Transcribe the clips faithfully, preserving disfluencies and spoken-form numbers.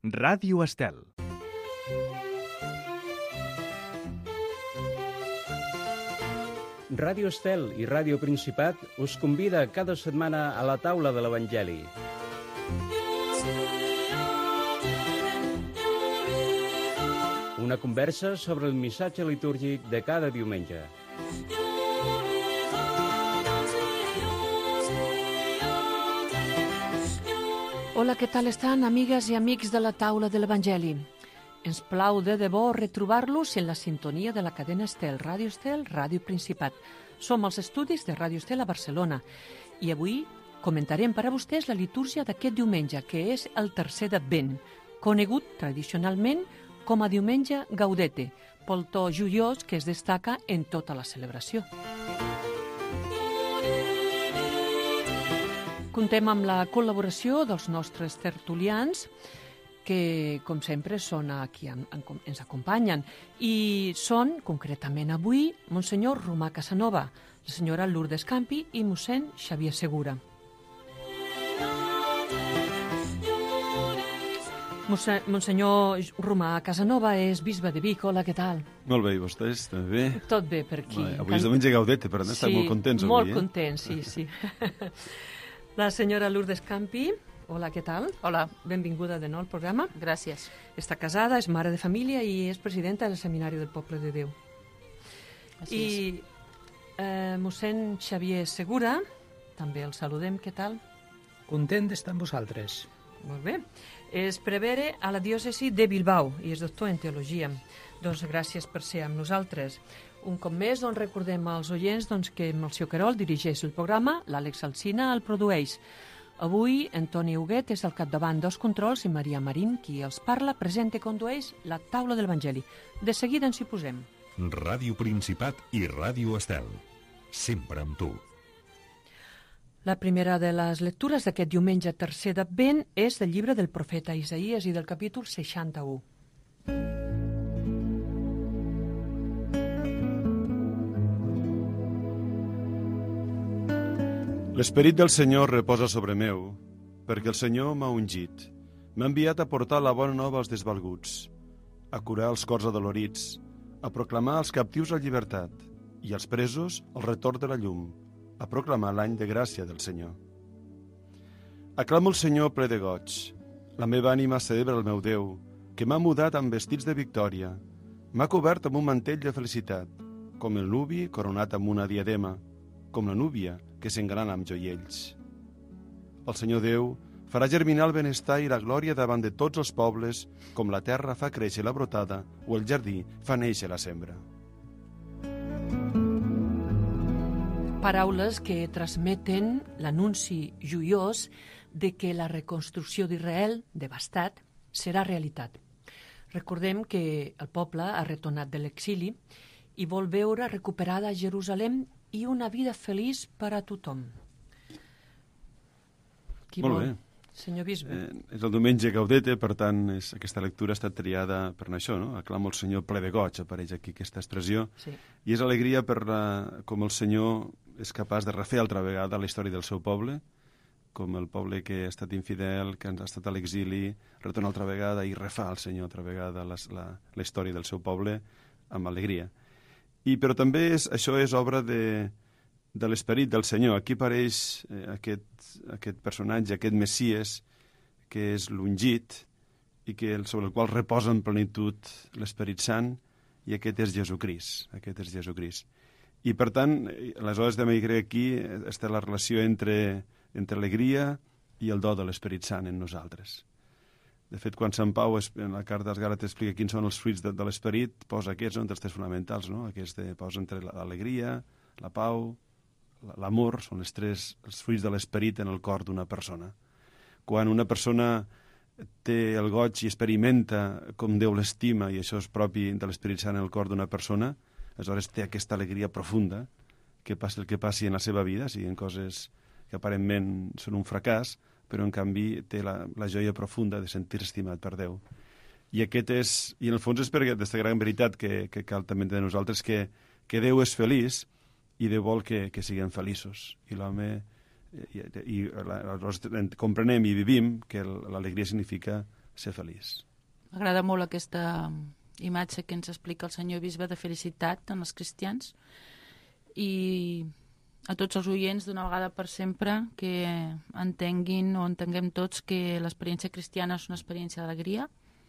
Ràdio Estel. Ràdio Estel i Ràdio Principat us convida cada setmana a la taula de l'Evangeli. Una conversa sobre el missatge litúrgic de cada diumenge. Hola, què tal estan, amigues i amics de la taula de l'Evangeli? Ens plau de debò retrobar-los en la sintonia de la cadena Estel, Ràdio Estel, Ràdio Principat. Som als estudis de Ràdio Estel a Barcelona i avui comentarem per a vostès la litúrgia d'aquest diumenge, que és el tercer d'Advent, conegut tradicionalment com a diumenge Gaudete, pel to joiós que es destaca en tota la celebració. Contem amb la col·laboració dels nostres tertulians, que, com sempre, són aquí, ens acompanyen. I són, concretament avui, Monsenyor Romà Casanova, la senyora Lourdes Campi i mossèn Xavier Segura. Monsenyor Romà Casanova és bisbe de Vic. Hola, què tal? Molt bé, i vostès també bé? Tot bé per aquí. Bé, avui és diumenge Gaudete, per tant, sí, estem molt contents molt avui. Molt contents, sí, sí. La senyora Lourdes Campi, hola, què tal? Hola. Benvinguda de nou al programa. Gràcies. Està casada, és mare de família i és presidenta del Seminari del Poble de Déu. Així I eh, mossèn Xavier Segura, també el saludem, què tal? Content d'estar amb vosaltres. Molt bé. És prevere a la diòcesi de Bilbao i és doctor en teologia. Doncs gràcies per ser amb nosaltres. Un cop més, doncs, recordem als oients doncs, que Melcior Querol dirigeix el programa, l'Àlex Alsina el produeix. Avui, Antoni Huguet és al capdavant dels controls i Maria Marín, qui els parla, presenta i condueix la taula de l'Evangeli. De seguida ens hi posem. Ràdio Principat i Ràdio Estel. Sempre amb tu. La primera de les lectures d'aquest diumenge tercer d'Advent és del llibre del profeta Isaïes i del capítol seixanta-u. L'esperit del Senyor reposa sobre meu, perquè el Senyor m'ha ungit. M'ha enviat a portar la bona nova als desvalguts, a curar els cors adolorits, a proclamar als captius la llibertat i als presos el retorn de la llum, a proclamar l'any de gràcia del Senyor. Aclamo el Senyor ple de goig. La meva ànima celebra el meu Déu, que m'ha mudat amb vestits de victòria. M'ha cobert amb un mantell de felicitat, com el nuvi coronat amb una diadema, com la núvia que s'engrana amb joiells. El Senyor Déu farà germinar el benestar i la glòria davant de tots els pobles, com la terra fa créixer la brotada o el jardí fa néixer la sembra. Paraules que transmeten l'anunci joiós de que la reconstrucció d'Israel, devastat, serà realitat. Recordem que el poble ha retornat de l'exili i vol veure recuperada Jerusalem i una vida feliç per a tothom. Qui Molt vol? bé. Senyor bisbe. Eh, és el diumenge Gaudete, per tant, és, aquesta lectura ha estat triada per això, no? Aclamo el Senyor ple de goig, apareix aquí aquesta expressió. Sí. I és alegria per la, com el Senyor és capaç de refer altra vegada la història del seu poble, com el poble que ha estat infidel, que ha estat a l'exili, retorna altra vegada i refà el Senyor altra vegada la, la, la història del seu poble amb alegria. I, però també és, això és obra de, de l'esperit del Senyor. Aquí apareix eh, aquest, aquest personatge, aquest Messies, que és l'ungit i que, sobre el qual reposa en plenitud l'Esperit Sant, i aquest és Jesucrist. Aquest és Jesucrist. I, per tant, aleshores també hi crec aquí està la relació entre, entre alegria i el do de l'Esperit Sant en nosaltres. De fet, quan Sant Pau en la carta als Gàlates explica quins són els fruits de, de l'esperit, posa aquests, no?, entre els tres fonamentals, no? Aquests de, posa entre l'alegria, la pau, l'amor, són els tres els fruits de l'esperit en el cor d'una persona. Quan una persona té el goig i experimenta com Déu l'estima, i això és propi de l'Esperit Sant en el cor d'una persona, aleshores té aquesta alegria profunda, que passi el que passi en la seva vida, siguin coses que aparentment són un fracàs, però en canvi té la, la joia profunda de sentir-se estimat per Déu. I aquest és, i en el fons és per aquesta gran veritat que, que cal també de nosaltres, que, que Déu és feliç i Déu vol que, que siguem feliços. I l'home, i, i la, comprenem i vivim que l'alegria significa ser feliç. M'agrada molt aquesta imatge que ens explica el senyor bisbe de felicitat en els cristians, i a tots els oients d'una vegada per sempre que entenguin o entenguem tots que l'experiència cristiana és una experiència d'alegria,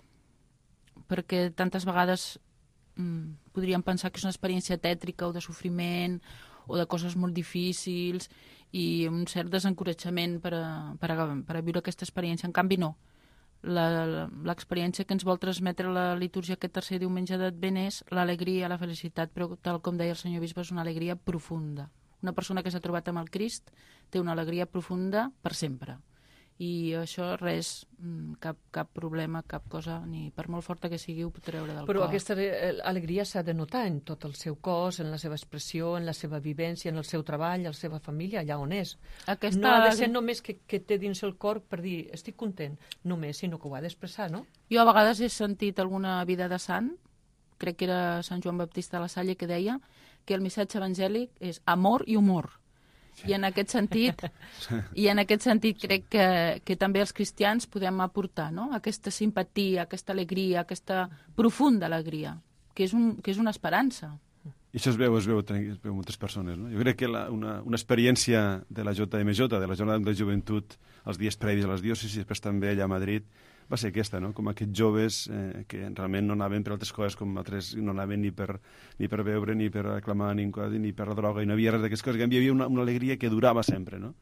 perquè tantes vegades mm, podríem pensar que és una experiència tètrica o de sofriment o de coses molt difícils i un cert desencoratjament per a, per a, per a viure aquesta experiència. En canvi, no. L'experiència que ens vol transmetre la litúrgia aquest tercer diumenge d'Advent és l'alegria, la felicitat, però tal com deia el senyor bisbe, és una alegria profunda. Una persona que s'ha trobat amb el Crist té una alegria profunda per sempre. I això res, cap, cap problema, cap cosa, ni per molt forta que sigui, ho pot treure del Però cor. aquesta alegria s'ha de notar en tot el seu cos, en la seva expressió, en la seva vivència, en el seu treball, en la seva família, allà on és. Aquesta... No ha de ser només que, que té dins el cor per dir estic content, només, sinó que ho ha d'expressar, no? Jo a vegades he sentit alguna vida de sant, crec que era Sant Joan Baptista de la Salle, que deia que el missatge evangèlic és amor i humor. I en aquest sentit, i en aquest sentit crec que, que també els cristians podem aportar, no? Aquesta simpatia, aquesta alegria, aquesta profunda alegria, que és, un, que és una esperança. I això es veu, es veu, es veu moltes persones, no? Jo crec que la, una, una experiència de la J M J, de la Jornada de Joventut, els dies previs a les diòcesis, després també allà a Madrid, va ser aquesta, no? Com aquests joves eh, que realment no anaven per altres coses, com altres no anaven ni per, ni per beure, ni per aclamar, ni, ni per la droga, i no havia res d'aquestes coses, que hi havia una, una alegria que durava sempre, no?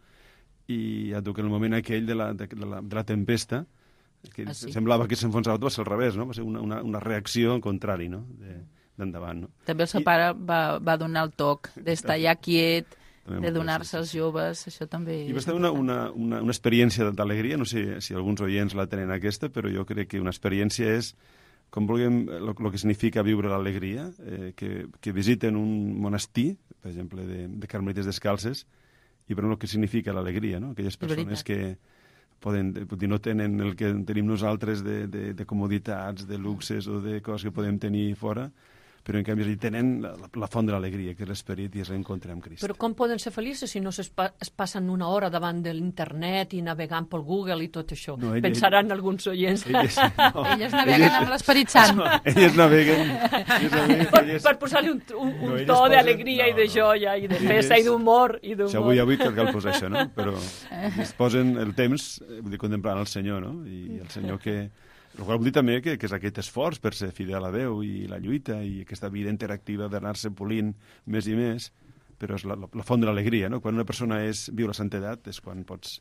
I ja tu que en el moment aquell de la, de, de la, de la tempesta, que ah, sí. semblava que s'enfonsava tot, va ser al revés, no? Va ser una, una, una reacció en contrari, no? D'endavant, no? També el seu I... pare va, va donar el toc d'estar ja quiet, de donar-se als joves, això també... I va estar una, una, una, una experiència d'alegria, no sé si alguns oients la tenen aquesta, però jo crec que una experiència és, com vulguem, el que significa viure l'alegria, eh, que, que visiten un monestir, per exemple, de, de carmelites descalces, i veuen el que significa l'alegria, no? Aquelles persones que poden, dir, no tenen el que tenim nosaltres de, de, de comoditats, de luxes o de coses que podem tenir fora, però en canvi tenen la, la font de l'alegria, que és l'esperit i és l'encontre amb Crist. Però com poden ser feliços si no es, pa es passen una hora davant de l'internet i navegant pel Google i tot això? No, ell, Pensaran ell, alguns oients. Elles, no, elles naveguen elles, amb l'Esperit Sant. No, elles naveguen... Elles naveguen per elles... per posar-li un, un, un no, to d'alegria no, i de joia i de festa elles... i d'humor. Això avui avui cal, cal posar això, no? Però es posen el temps, vull dir, contemplant el Senyor, no? I el Senyor que... El qual vol dir també que, que és aquest esforç per ser fidel a Déu i la lluita i aquesta vida interactiva d'anar-se polint més i més, però és la, la, la font de l'alegria, no? Quan una persona és, viu la santedat és quan pots...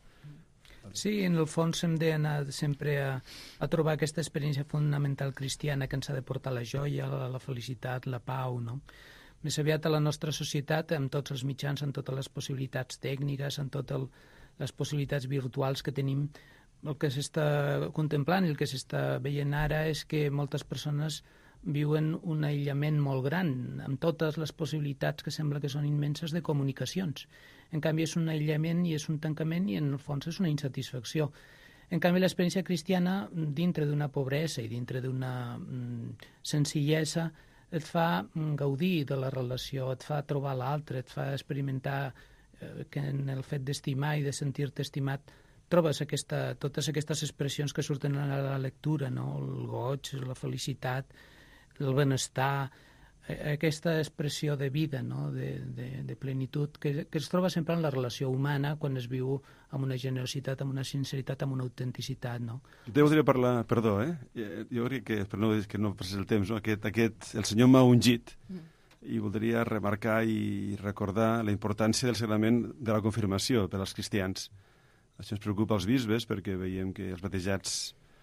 Sí, en el fons hem d'anar sempre a, a trobar aquesta experiència fonamental cristiana que ens ha de portar la joia, la, la felicitat, la pau, no? Més aviat a la nostra societat, amb tots els mitjans, amb totes les possibilitats tècniques, amb totes les possibilitats virtuals que tenim, el que s'està contemplant i el que s'està veient ara és que moltes persones viuen un aïllament molt gran, amb totes les possibilitats que sembla que són immenses de comunicacions. En canvi, és un aïllament i és un tancament i, en el fons, és una insatisfacció. En canvi, l'experiència cristiana, dintre d'una pobresa i dintre d'una mm, senzillesa, et fa gaudir de la relació, et fa trobar l'altre, et fa experimentar eh, que en el fet d'estimar i de sentir-te estimat trobes aquesta, totes aquestes expressions que surten a la lectura, no? El goig, la felicitat, el benestar, aquesta expressió de vida, no? de, de, de plenitud, que, que es troba sempre en la relació humana quan es viu amb una generositat, amb una sinceritat, amb una autenticitat. No? Jo voldria parlar, perdó, eh? Jo crec que, per no, que no passi el temps, no? aquest, aquest, el Senyor m'ha ungit, mm. i voldria remarcar i recordar la importància del sagrament de la confirmació per als cristians. Això ens preocupa als bisbes perquè veiem que els batejats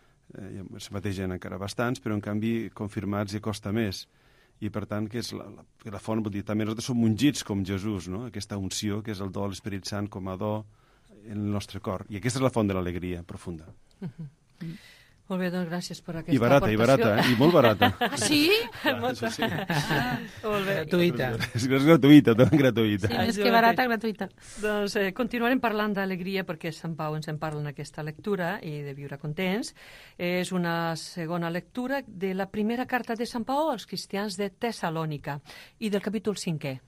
eh, es bategen encara bastants, però en canvi confirmats ja costa més. I per tant que és la, la, la font, vull dir, també nosaltres som ungits com Jesús, no? Aquesta unció que és el do de l'Esperit Sant com a do en el nostre cor. I aquesta és la font de l'alegria profunda. Uh-huh. Mm. Molt bé, doncs gràcies per aquesta I barata, aportació. I barata, eh? I molt barata. Ah, sí? Clar, sí, sí. Ah, molt bé. Gratuïta. És gratuïta, tot gratuïta. Sí, més que barata, gratuïta. Doncs eh, continuarem parlant d'alegria perquè Sant Pau ens en parla en aquesta lectura i de viure contents. És una segona lectura de la primera carta de Sant Pau als cristians de Tessalònica i del capítol cinquè.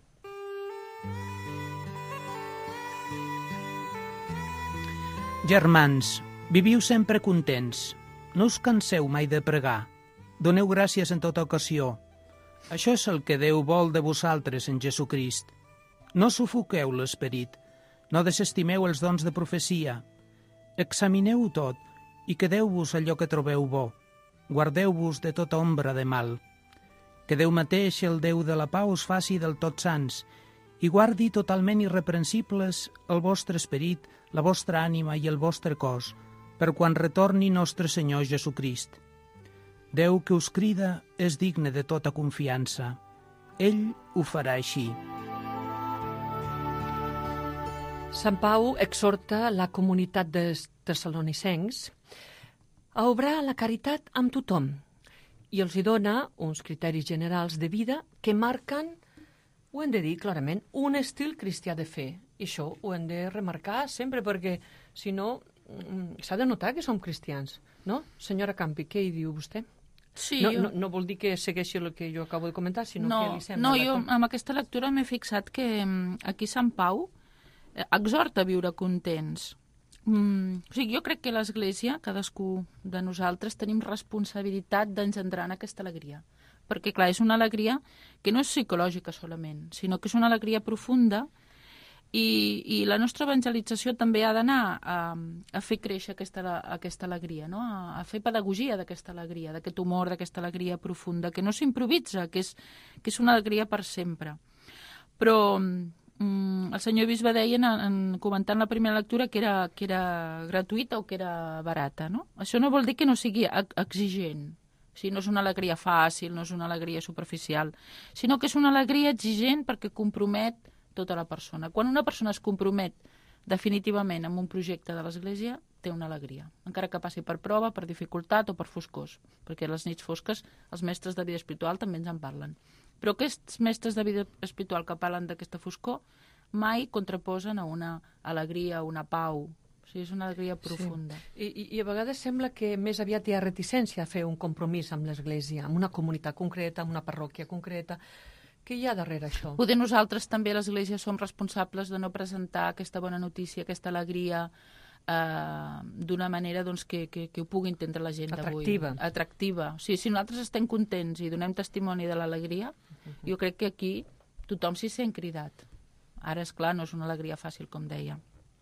Germans, viviu sempre contents. no us canseu mai de pregar. Doneu gràcies en tota ocasió. Això és el que Déu vol de vosaltres en Jesucrist. No sufoqueu l'esperit, no desestimeu els dons de profecia. Examineu tot i quedeu-vos allò que trobeu bo. Guardeu-vos de tota ombra de mal. Que Déu mateix, el Déu de la pau, us faci del tot sants i guardi totalment irreprensibles el vostre esperit, la vostra ànima i el vostre cos, per quan retorni nostre Senyor Jesucrist. Déu que us crida és digne de tota confiança. Ell ho farà així. Sant Pau exhorta la comunitat dels tessalonicencs a obrar la caritat amb tothom i els hi dona uns criteris generals de vida que marquen, ho hem de dir clarament, un estil cristià de fe. I això ho hem de remarcar sempre perquè, si no, s'ha de notar que som cristians, no? Senyora Campi, què hi diu vostè? Sí, no, jo... no, no vol dir que segueixi el que jo acabo de comentar, sinó no, que li sembla... No, jo amb aquesta lectura m'he fixat que aquí Sant Pau exhorta a viure contents. Mm, o sigui, jo crec que l'Església, cadascú de nosaltres, tenim responsabilitat d'engendrar aquesta alegria. Perquè, clar, és una alegria que no és psicològica solament, sinó que és una alegria profunda i, i la nostra evangelització també ha d'anar a, a fer créixer aquesta, aquesta alegria, no? a, a fer pedagogia d'aquesta alegria, d'aquest humor, d'aquesta alegria profunda, que no s'improvisa, que, és, que és una alegria per sempre. Però el senyor bisbe deia, en, en, comentant la primera lectura, que era, que era gratuïta o que era barata, no? Això no vol dir que no sigui exigent. O sigui, no és una alegria fàcil, no és una alegria superficial, sinó que és una alegria exigent perquè compromet tota la persona. Quan una persona es compromet definitivament amb un projecte de l'Església, té una alegria, encara que passi per prova, per dificultat o per foscors, perquè les nits fosques, els mestres de vida espiritual també ens en parlen. Però aquests mestres de vida espiritual que parlen d'aquesta foscor mai contraposen a una alegria, una pau. O sigui, és una alegria profunda. Sí. I, I a vegades sembla que més aviat hi ha reticència a fer un compromís amb l'Església, amb una comunitat concreta, amb una parròquia concreta. Què hi ha darrere això? Poder nosaltres també a l'Església som responsables de no presentar aquesta bona notícia, aquesta alegria, Uh, d'una manera doncs, que, que, que ho pugui entendre la gent d'avui. Atractiva. Atractiva. O sigui, si nosaltres estem contents i donem testimoni de l'alegria, uh-huh. jo crec que aquí tothom s'hi sent cridat. Ara, és clar, no és una alegria fàcil, com deia.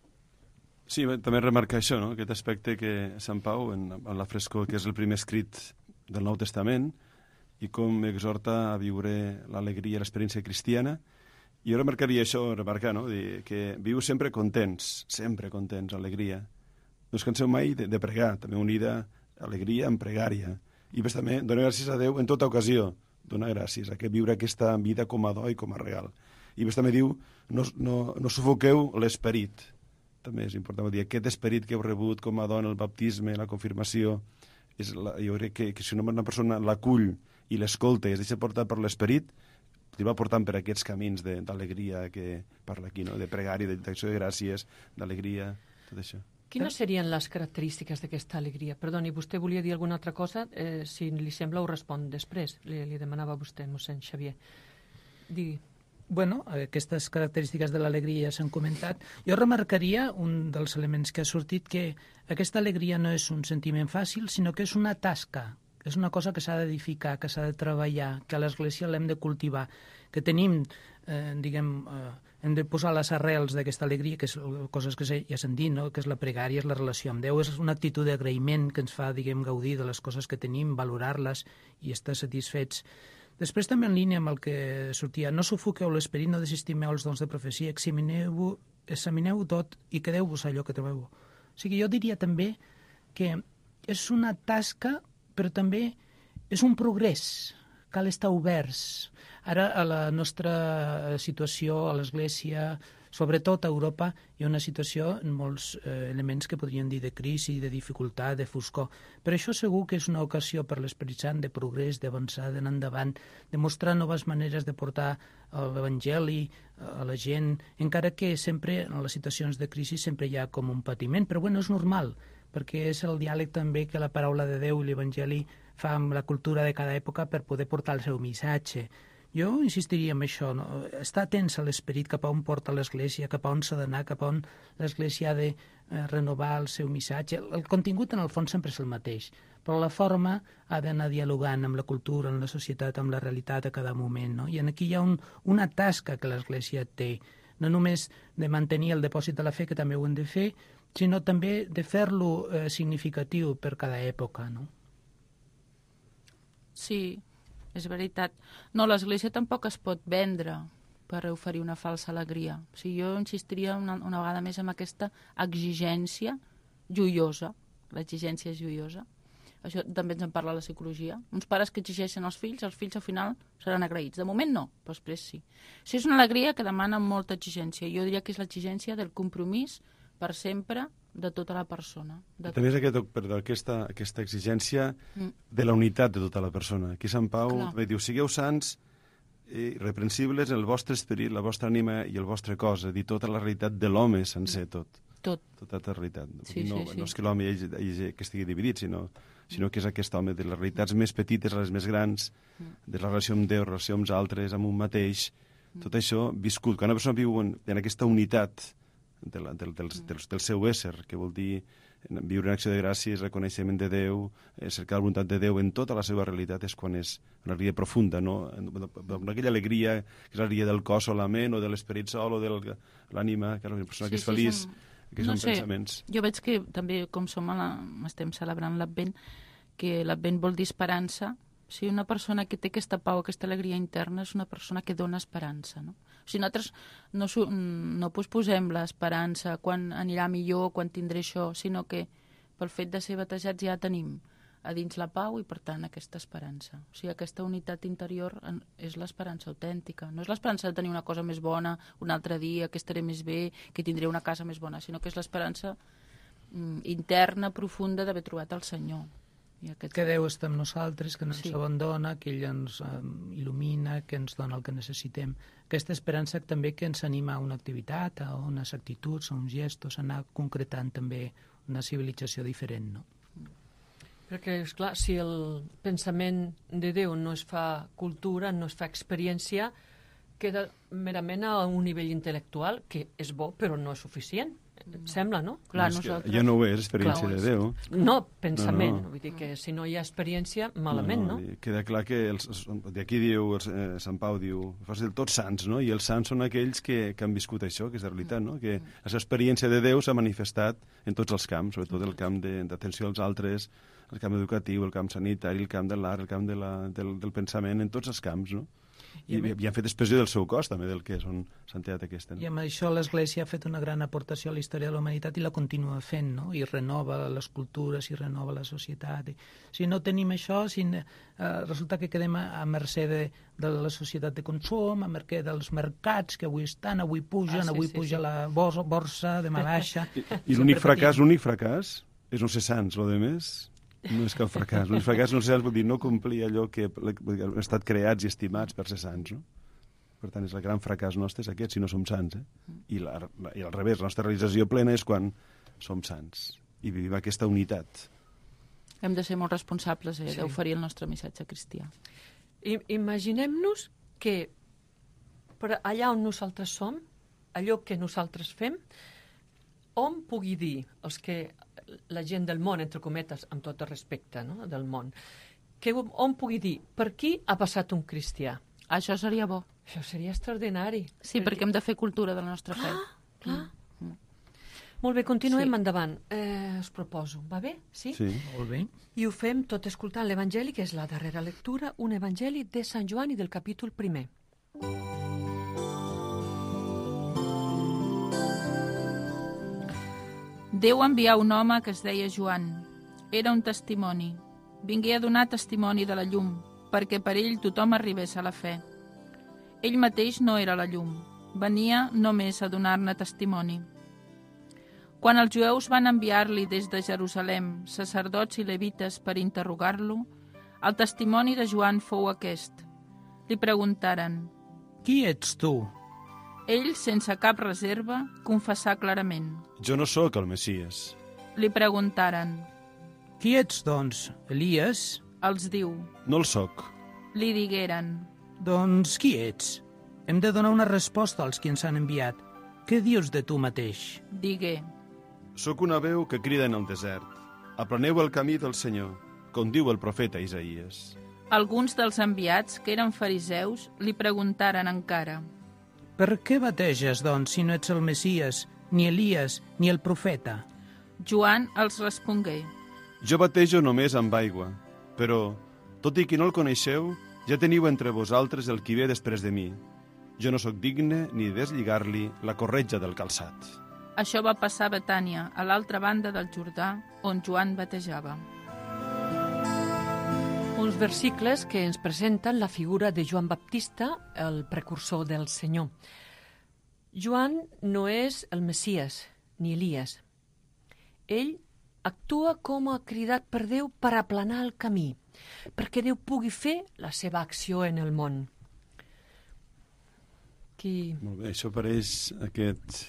Sí, també remarcar això, no? Aquest aspecte que Sant Pau, en, en la frescor, que és el primer escrit del Nou Testament, i com exhorta a viure l'alegria i l'experiència cristiana. Jo remarcaria això, remarcar, no? Dir que viu sempre contents, sempre contents, alegria. No us canseu mai de, de pregar, també unida alegria amb pregària. I després també donar gràcies a Déu en tota ocasió, donar gràcies a que viure aquesta vida com a do i com a regal. I després també diu, no, no, no sufoqueu l'esperit. També és important dir, aquest esperit que heu rebut com a do en el baptisme, la confirmació, és la, jo crec que, que si una persona l'acull i l'escolta i es deixa portar per l'esperit, i va portant per aquests camins d'alegria que parla aquí, no? De pregària, d'acció de gràcies, d'alegria, tot això. Quines serien les característiques d'aquesta alegria? Perdoni, vostè volia dir alguna altra cosa? Eh, si li sembla, ho respon després. Li, li demanava a vostè, mossèn Xavier. Digui. Bueno, aquestes característiques de l'alegria ja s'han comentat. Jo remarcaria un dels elements que ha sortit, que aquesta alegria no és un sentiment fàcil, sinó que és una tasca. És una cosa que s'ha d'edificar, que s'ha de treballar, que a l'Església l'hem de cultivar, que tenim, eh, diguem, eh, hem de posar les arrels d'aquesta alegria, que és coses que ja s'han dit, no? Que és la pregària, és la relació amb Déu, és una actitud d'agraïment que ens fa, diguem, gaudir de les coses que tenim, valorar-les i estar satisfets. Després també en línia amb el que sortia, no sufoqueu l'esperit, no desestimeu els dons de profecia, examineu-ho, examineu tot i quedeu-vos allò que trobeu. O sigui, jo diria també que és una tasca, però també és un progrés, cal estar oberts. Ara, a la nostra situació, a l'Església, sobretot a Europa, hi ha una situació en molts eh, elements que podríem dir de crisi, de dificultat, de foscor. Però això segur que és una ocasió per l'Esperit Sant de progrés, d'avançar, d'anar endavant, de mostrar noves maneres de portar l'Evangeli a la gent, encara que sempre, en les situacions de crisi, sempre hi ha com un patiment. Però bueno, és normal, perquè és el diàleg també que la paraula de Déu i l'Evangeli fa amb la cultura de cada època per poder portar el seu missatge. Jo insistiria en això, no? Estar atents a l'esperit, cap a on porta l'Església, cap a on s'ha d'anar, cap a on l'Església ha de eh, renovar el seu missatge. El, el contingut, en el fons, sempre és el mateix, però la forma ha d'anar dialogant amb la cultura, amb la societat, amb la realitat a cada moment, no? I aquí hi ha un, una tasca que l'Església té, no només de mantenir el dipòsit de la fe, que també ho hem de fer, sinó també de fer-lo eh, significatiu per cada època, no? Sí, és veritat. No, l'Església tampoc es pot vendre per oferir una falsa alegria. O sigui, jo insistiria una, una vegada més en aquesta exigència joiosa. L'exigència és joiosa. Això també ens en parla la psicologia. Uns pares que exigeixen als fills, els fills al final seran agraïts. De moment no, però després sí. O sigui, és una alegria que demana molta exigència. Jo diria que és l'exigència del compromís per sempre de tota la persona. De També és aquest, perdó, aquesta, aquesta exigència mm. de la unitat de tota la persona. Aquí Sant Pau també diu, sigueu sants i irreprensibles en el vostre esperit, la vostra ànima i el vostre cos, és a dir, tota la realitat de l'home sencer, tot. Tot. Tota la realitat. Sí, no, sí, sí. no és que l'home hi hagi, hi hagi, que estigui dividit, sinó, sinó que és aquest home de les realitats més petites a les més grans, mm. de la relació amb Déu, relació amb els altres, amb un mateix, mm. tot això viscut. Quan una persona viu en, en aquesta unitat de la, del, del, del, del seu ésser, que vol dir viure en acció de gràcies, reconeixement de Déu, eh, cercar la voluntat de Déu en tota la seva realitat, és quan és una alegria profunda, no? Una aquella alegria que és l'alegria del cos solament, o de l'esperit sol, o de l'ànima, que una persona sí, que és sí, feliç, som... que no són sé, pensaments. Jo veig que també, com som a la... estem celebrant l'Advent, que l'Advent vol dir esperança. O sigui, una persona que té aquesta pau, aquesta alegria interna, és una persona que dona esperança, no? O sigui, nosaltres no, no posposem l'esperança quan anirà millor, quan tindré això, sinó que pel fet de ser batejats ja tenim a dins la pau i, per tant, aquesta esperança. O sigui, aquesta unitat interior és l'esperança autèntica. No és l'esperança de tenir una cosa més bona un altre dia, que estaré més bé, que tindré una casa més bona, sinó que és l'esperança mm, interna, profunda d'haver trobat el Senyor. I aquest... Que Déu està amb nosaltres, que no ens Sí. abandona, que ell ens um, il·lumina, que ens dona el que necessitem. Aquesta esperança també que ens anima a una activitat, a unes actituds, a uns gestos, a anar concretant també una civilització diferent, no? Perquè, esclar, si el pensament de Déu no es fa cultura, no es fa experiència, queda merament a un nivell intel·lectual, que és bo, però no és suficient. Em sembla, no? Clar, No, és que nosaltres... ja no ho és, experiència Clar, de Déu. No, pensament. No, no. Vull dir que si no hi ha experiència, malament, no? no? Queda clar que els, d'aquí diu, eh, Sant Pau diu, fas del tots sants, no? I els sants són aquells que, que han viscut això, que és de realitat, no? Que la seva experiència de Déu s'ha manifestat en tots els camps, sobretot el camp d'atenció als altres, el camp educatiu, el camp sanitari, el camp de l'art, el camp de la, del, del pensament, en tots els camps, no? I, I, i han fet expressió del seu cos, també, del que és on s'ha enterat aquesta. No? I amb això l'Església ha fet una gran aportació a la història de la humanitat i la continua fent, no? I renova les cultures, i renova la societat. I, si no tenim això, si, eh, resulta que quedem a, a mercè de, de la societat de consum, a mercè dels mercats, que avui estan, avui pugen, Ah, sí, avui sí, puja sí. la borsa, borsa demà baixa. I, i l'únic fracàs, l'únic fracàs és no ser sants, lo de més no és cap fracàs. L'únic fracàs no ser sants vol dir no complir allò que han estat creats i estimats per ser sants, no? Per tant, és el gran fracàs nostre, és aquest, si no som sants, eh? I, la, la, i al revés, la nostra realització plena és quan som sants i vivim aquesta unitat. Hem de ser molt responsables eh, Sí. d'oferir el nostre missatge cristià. I, imaginem-nos que per allà on nosaltres som, allò que nosaltres fem, on pugui dir els que la gent del món, entre cometes, amb tot el respecte, no?, del món, que on pugui dir per qui ha passat un cristià. Això seria bo. Això seria extraordinari. Sí, perquè hem de fer cultura de la nostra fe. Clar. Molt bé, continuem Sí. endavant. Eh, us proposo, va bé? Sí? Sí. Molt bé. I ho fem tot escoltant l'Evangeli, que és la darrera lectura, un Evangeli de Sant Joan i del capítol primer. Déu envià un home que es deia Joan. Era un testimoni. Vingué a donar testimoni de la llum, perquè per ell tothom arribés a la fe. Ell mateix no era la llum. Venia només a donar-ne testimoni. Quan els jueus van enviar-li des de Jerusalem sacerdots i levites per interrogar-lo, el testimoni de Joan fou aquest. Li preguntaren. Qui ets tu? Ell, sense cap reserva, confessà clarament. Jo no sóc el Messies. Li preguntaren. Qui ets, doncs? Elies? Els diu. No el sóc. Li digueren. Doncs qui ets? Hem de donar una resposta als qui ens han enviat. Què dius de tu mateix? Digué. Soc una veu que crida en el desert. Apreneu el camí del Senyor, com diu el profeta Isaïes. Alguns dels enviats, que eren fariseus, li preguntaren encara. Per què bateges, doncs, si no ets el Messies, ni Elies, ni el profeta? Joan els respongué. Jo batejo només amb aigua, però, tot i que no el coneixeu, ja teniu entre vosaltres el qui ve després de mi. Jo no sóc digne ni de deslligar-li la corretja del calçat. Això va passar a Betània, a l'altra banda del Jordà, on Joan batejava. Uns versicles que ens presenten la figura de Joan Baptista, el precursor del Senyor. Joan no és el Messies, ni Elies. Ell actua com a cridat per Déu per aplanar el camí, perquè Déu pugui fer la seva acció en el món. Qui... Molt bé, això pareix aquest...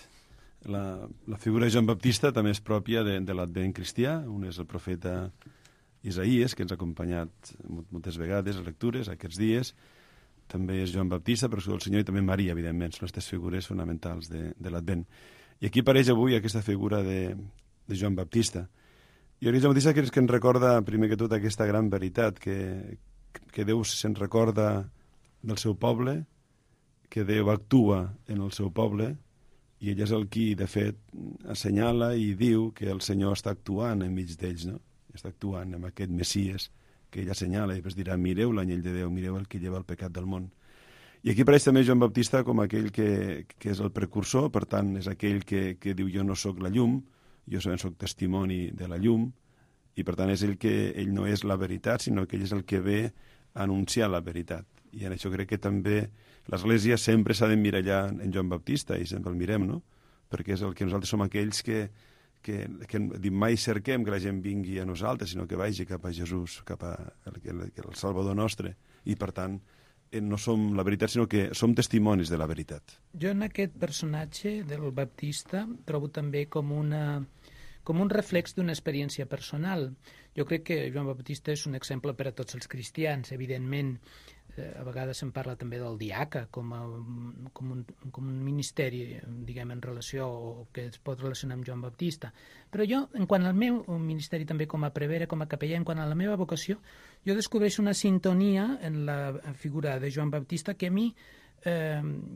La, la figura de Joan Baptista també és pròpia de, de l'Advent cristià. Un és el profeta Isaïes, que ens ha acompanyat moltes vegades a lectures aquests dies. També és Joan Baptista, però el Senyor, i també Maria, evidentment, són aquestes figures fonamentals de, de l'Advent. I aquí apareix avui aquesta figura de, de Joan Baptista. I el Joan Baptista que és que ens recorda, primer que tot, aquesta gran veritat, que, que Déu se'n recorda del seu poble, que Déu actua en el seu poble, i ell és el qui, de fet, assenyala i diu que el Senyor està actuant enmig d'ells, no? Està actuant amb aquest Messies que ell assenyala, i després dirà, mireu l'anyell de Déu, mireu el que lleva el pecat del món. I aquí apareix també Joan Baptista com aquell que, que és el precursor, per tant, és aquell que, que diu, jo no sóc la llum, jo solament sóc testimoni de la llum, i per tant és ell que ell no és la veritat, sinó que ell és el que ve a anunciar la veritat. I en això crec que també l'Església sempre s'ha d'emmirallar en Joan Baptista, i sempre el mirem, no? Perquè és el que nosaltres som aquells que, que, que dic, mai cerquem que la gent vingui a nosaltres, sinó que vagi cap a Jesús, cap a el, el, el Salvador nostre. I per tant, no som la veritat, sinó que som testimonis de la veritat. Jo en aquest personatge del Baptista trobo també com una... com un reflex d'una experiència personal. Jo crec que Joan Baptista és un exemple per a tots els cristians, evidentment. Eh, a vegades se'n parla també del diaca com, a, com, un, com un ministeri, diguem, en relació, o que es pot relacionar amb Joan Baptista. Però jo, en quant al meu ministeri també com a prevere, com a capellà, en quant a la meva vocació, jo descobreixo una sintonia en la figura de Joan Baptista que a mi eh,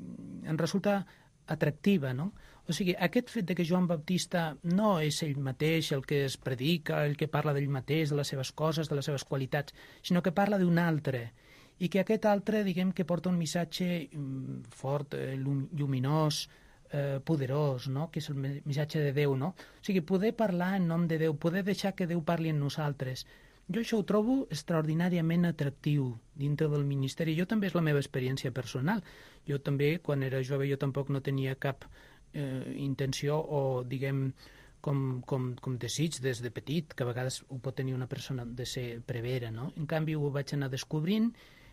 em resulta atractiva, no? O sigui, aquest fet de que Joan Baptista no és ell mateix el que es predica, el que parla d'ell mateix, de les seves coses, de les seves qualitats, sinó que parla d'un altre, i que aquest altre, diguem, que porta un missatge fort, lluminós, eh, poderós, no? Que és el missatge de Déu, no? O sigui, poder parlar en nom de Déu, poder deixar que Déu parli en nosaltres. Jo això ho trobo extraordinàriament atractiu dintre del ministeri. Jo també és la meva experiència personal. Jo també, quan era jove, jo tampoc no tenia cap eh, intenció o, diguem, com, com, com desig des de petit, que a vegades ho pot tenir una persona de ser prevera, no? En canvi, ho vaig anar descobrint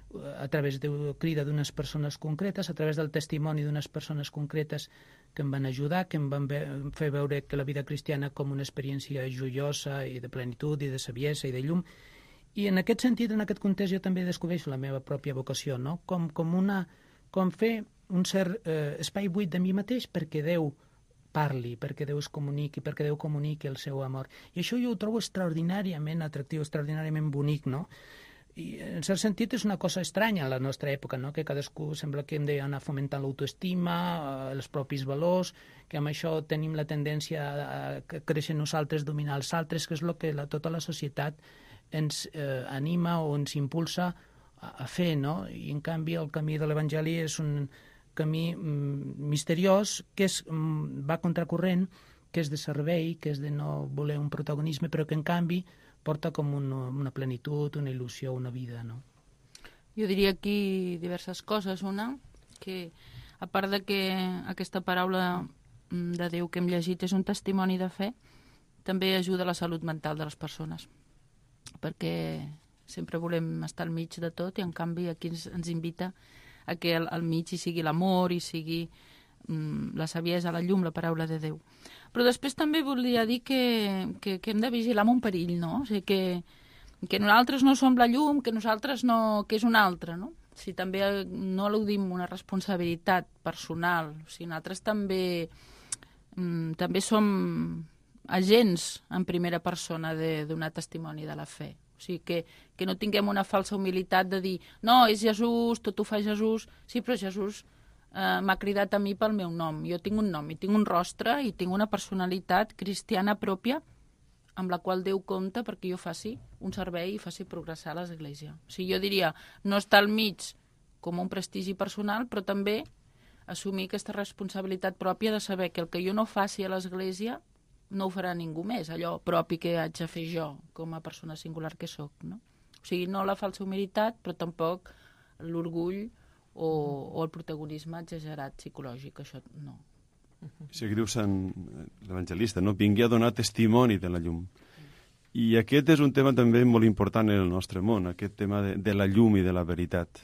a través de la crida d'unes persones concretes, a través del testimoni d'unes persones concretes que em van ajudar, que em van fer veure que la vida cristiana com una experiència joiosa i de plenitud i de saviesa i de llum. I en aquest sentit, en aquest context, jo també descobreixo la meva pròpia vocació, no? Com, com, una, com fer un cert eh, espai buit de mi mateix perquè Déu parli, perquè Déu es comuniqui, perquè Déu comuniqui el seu amor. I això jo ho trobo extraordinàriament atractiu, extraordinàriament bonic, no? I en cert sentit és una cosa estranya a la nostra època, no? Que cadascú sembla que hem d'anar fomentant l'autoestima, els propis valors, que amb això tenim la tendència a créixer nosaltres, dominar els altres, que és el que la, tota la societat ens eh, anima o ens impulsa a, a fer, no? I en canvi el camí de l'Evangeli és un camí mm, misteriós que és, mm, va contracorrent, que és de servei, que és de no voler un protagonisme, però que en canvi porta com una, una plenitud, una il·lusió, una vida, no? Jo diria aquí diverses coses. Una, que a part de que aquesta paraula de Déu que hem llegit és un testimoni de fe, també ajuda a la salut mental de les persones, perquè sempre volem estar al mig de tot i en canvi aquí ens, ens invita a que al, al mig hi sigui l'amor, hi sigui mm, la saviesa, la llum, la paraula de Déu. Però després també volia dir que, que, que hem de vigilar amb un perill, no? O sigui, que, que nosaltres no som la llum, que nosaltres no... que és un altre, no? si també no eludim una responsabilitat personal, o sigui, nosaltres també, mm, també som agents en primera persona de donar testimoni de la fe. O sigui, que, que no tinguem una falsa humilitat de dir no, és Jesús, tot ho fa Jesús. Sí, però Jesús eh, m'ha cridat a mi pel meu nom. Jo tinc un nom i tinc un rostre i tinc una personalitat cristiana pròpia amb la qual Déu compta perquè jo faci un servei i faci progressar l'Església. O sigui, jo diria, no estar al mig com un prestigi personal, però també assumir aquesta responsabilitat pròpia de saber que el que jo no faci a l'Església no ho farà ningú més, allò propi que haig de fer jo com a persona singular que sóc, no? O sigui, no la falsa humilitat, però tampoc l'orgull o, o el protagonisme exagerat psicològic, això no. Això que diu Sant l'Evangelista, no? Vingui a donar testimoni de la llum. I aquest és un tema també molt important en el nostre món, aquest tema de, de la llum i de la veritat.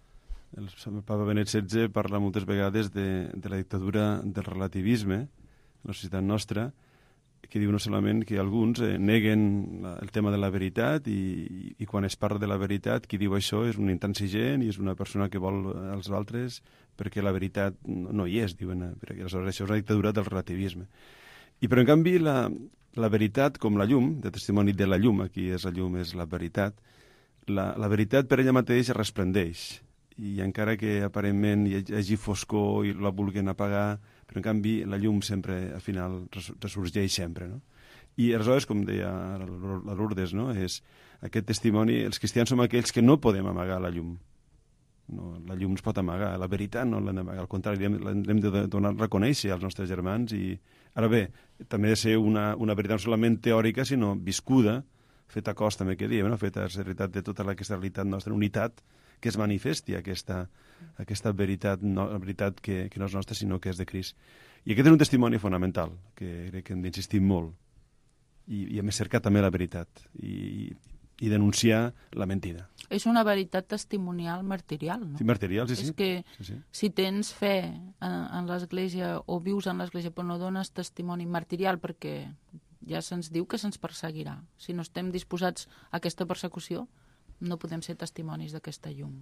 El Papa Benet setze parla moltes vegades de, de la dictadura del relativisme, la societat nostra, que diu no solament que alguns eh, neguen la, el tema de la veritat i, i, i quan es parla de la veritat, qui diu això és un intransigent i és una persona que vol als altres perquè la veritat no, no hi és, diuen, perquè aleshores això és una dictadura del relativisme. I però en canvi la, la veritat com la llum, de testimoni de la llum, aquí és la llum, és la veritat, la, la veritat per ella mateix resplendeix i encara que aparentment hi hagi foscor i la vulguin apagar, però en canvi la llum sempre, al final, ressorgeix sempre, no? I aleshores, com deia la Lourdes, no? És aquest testimoni, els cristians som aquells que no podem amagar la llum. No, la llum es pot amagar, la veritat no l'hem d'amagar, al contrari, l'hem de donar a reconèixer als nostres germans. I ara bé, també ha de ser una, una veritat no solament teòrica, sinó viscuda, feta a cos també que diem, no? Feta a la realitat de tota aquesta realitat nostra, unitat, que es manifesti aquesta, aquesta veritat, no la veritat que, que no és nostra, sinó que és de Crist. I aquest és un testimoni fonamental, que crec que hem d'insistir molt. I, i hem de cercar també la veritat i, i denunciar la mentida. És una veritat testimonial martirial, no? Sí, martirial, sí, sí. És que sí, sí. Si tens fe en, en l'Església o vius en l'Església però no dones testimoni martirial perquè ja se'ns diu que se'ns perseguirà. Si no estem disposats a aquesta persecució, no podem ser testimonis d'aquesta llum.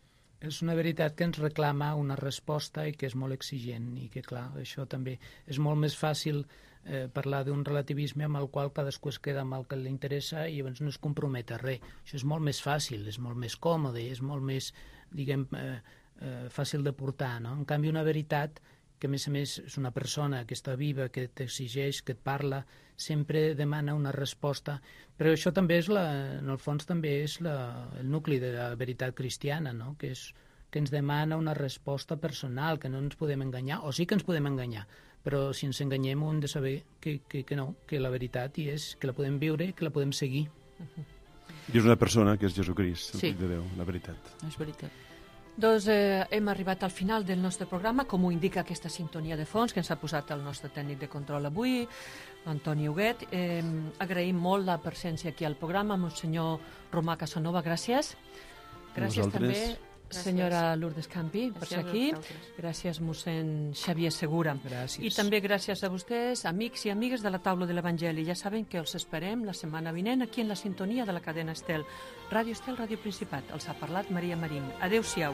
És una veritat que ens reclama una resposta i que és molt exigent i que, clar, això també és molt més fàcil eh, parlar d'un relativisme amb el qual cadascú es queda amb el que li interessa i llavors no es compromet a res. Això és molt més fàcil, és molt més còmode, és molt més, diguem, eh, eh, fàcil de portar, no? En canvi, una veritat que a més a més és una persona que està viva, que t'exigeix, que et parla, sempre demana una resposta. Però això també és, la, en el fons, també és la, el nucli de la veritat cristiana, no? Que, és, que ens demana una resposta personal, que no ens podem enganyar, o sí que ens podem enganyar, però si ens enganyem hem de saber que, que, que no, que la veritat hi és, que la podem viure, que la podem seguir. I és una persona que és Jesucrist, el sí. Fill de Déu, la veritat. És veritat. Doncs eh, hem arribat al final del nostre programa, com ho indica aquesta sintonia de fons que ens ha posat el nostre tècnic de control avui, Antoni Huguet. Eh, agraïm molt la presència aquí al programa, Monsenyor Romà Casanova, gràcies. Gràcies també, gràcies. Senyora Lourdes Campi, per ser aquí. Gràcies, mossèn Xavier Segura. Gràcies. I també gràcies a vostès, amics i amigues de la taula de l'Evangeli. Ja saben que els esperem la setmana vinent aquí en la sintonia de la cadena Estel. Ràdio Estel, Ràdio Principat. Els ha parlat Maria Marín. Adéu-siau.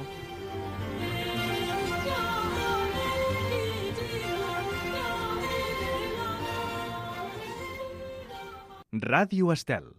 Ràdio Estel.